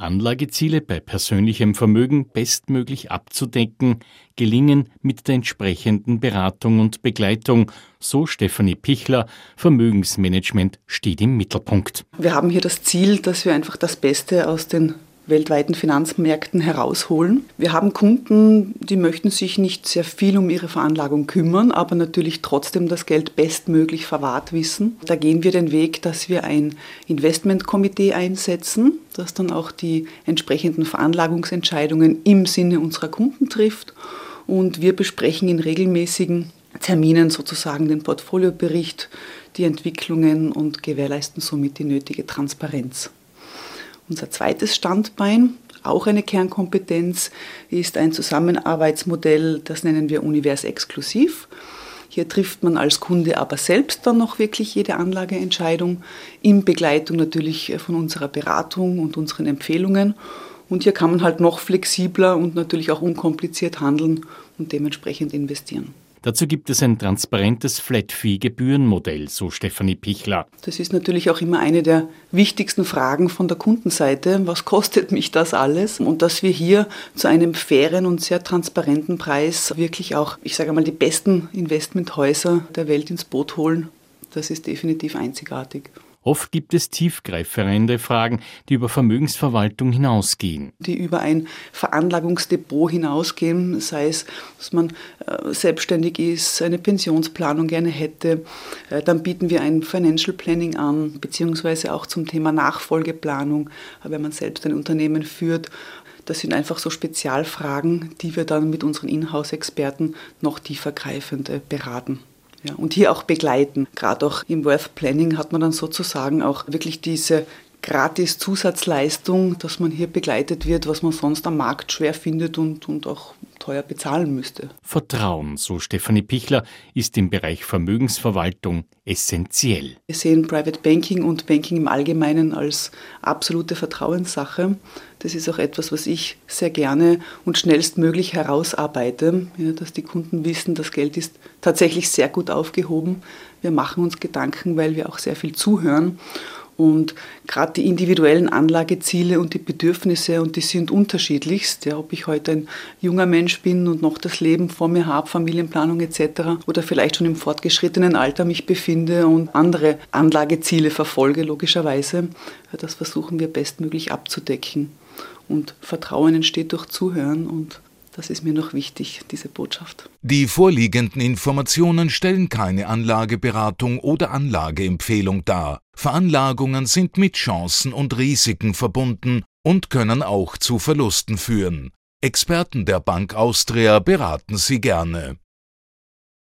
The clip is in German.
Anlageziele bei persönlichem Vermögen bestmöglich abzudecken, gelingen mit der entsprechenden Beratung und Begleitung, so Stefanie Pichler. Vermögensmanagement steht im Mittelpunkt. Wir haben hier das Ziel, dass wir einfach das Beste aus den weltweiten Finanzmärkten herausholen. Wir haben Kunden, die möchten sich nicht sehr viel um ihre Veranlagung kümmern, aber natürlich trotzdem das Geld bestmöglich verwahrt wissen. Da gehen wir den Weg, dass wir ein Investmentkomitee einsetzen, das dann auch die entsprechenden Veranlagungsentscheidungen im Sinne unserer Kunden trifft. Und wir besprechen in regelmäßigen Terminen sozusagen den Portfoliobericht, die Entwicklungen und gewährleisten somit die nötige Transparenz. Unser zweites Standbein, auch eine Kernkompetenz, ist ein Zusammenarbeitsmodell, das nennen wir Univers Exklusiv. Hier trifft man als Kunde aber selbst dann noch wirklich jede Anlageentscheidung, in Begleitung natürlich von unserer Beratung und unseren Empfehlungen. Und hier kann man halt noch flexibler und natürlich auch unkompliziert handeln und dementsprechend investieren. Dazu gibt es ein transparentes Flat-Fee-Gebührenmodell, so Stefanie Pichler. Das ist natürlich auch immer eine der wichtigsten Fragen von der Kundenseite. Was kostet mich das alles? Und dass wir hier zu einem fairen und sehr transparenten Preis wirklich auch, ich sage mal, die besten Investmenthäuser der Welt ins Boot holen, das ist definitiv einzigartig. Oft gibt es tiefgreifende Fragen, die über Vermögensverwaltung hinausgehen. Die über ein Veranlagungsdepot hinausgehen, sei es, dass man selbstständig ist, eine Pensionsplanung gerne hätte. Dann bieten wir ein Financial Planning an, beziehungsweise auch zum Thema Nachfolgeplanung, wenn man selbst ein Unternehmen führt. Das sind einfach so Spezialfragen, die wir dann mit unseren Inhouse-Experten noch tiefergreifend beraten. Ja, und hier auch begleiten. Gerade auch im Wealth Planning hat man dann sozusagen auch wirklich diese Gratis-Zusatzleistung, dass man hier begleitet wird, was man sonst am Markt schwer findet und auch teuer bezahlen müsste. Vertrauen, so Stefanie Pichler, ist im Bereich Vermögensverwaltung essentiell. Wir sehen Private Banking und Banking im Allgemeinen als absolute Vertrauenssache. Das ist auch etwas, was ich sehr gerne und schnellstmöglich herausarbeite, ja, dass die Kunden wissen, das Geld ist tatsächlich sehr gut aufgehoben. Wir machen uns Gedanken, weil wir auch sehr viel zuhören. Und gerade die individuellen Anlageziele und die Bedürfnisse, und die sind unterschiedlichst, ja, ob ich heute ein junger Mensch bin und noch das Leben vor mir habe, Familienplanung etc. oder vielleicht schon im fortgeschrittenen Alter mich befinde und andere Anlageziele verfolge, logischerweise. Ja, das versuchen wir bestmöglich abzudecken. Und Vertrauen entsteht durch Zuhören, und das ist mir noch wichtig, diese Botschaft. Die vorliegenden Informationen stellen keine Anlageberatung oder Anlageempfehlung dar. Veranlagungen sind mit Chancen und Risiken verbunden und können auch zu Verlusten führen. Experten der Bank Austria beraten Sie gerne.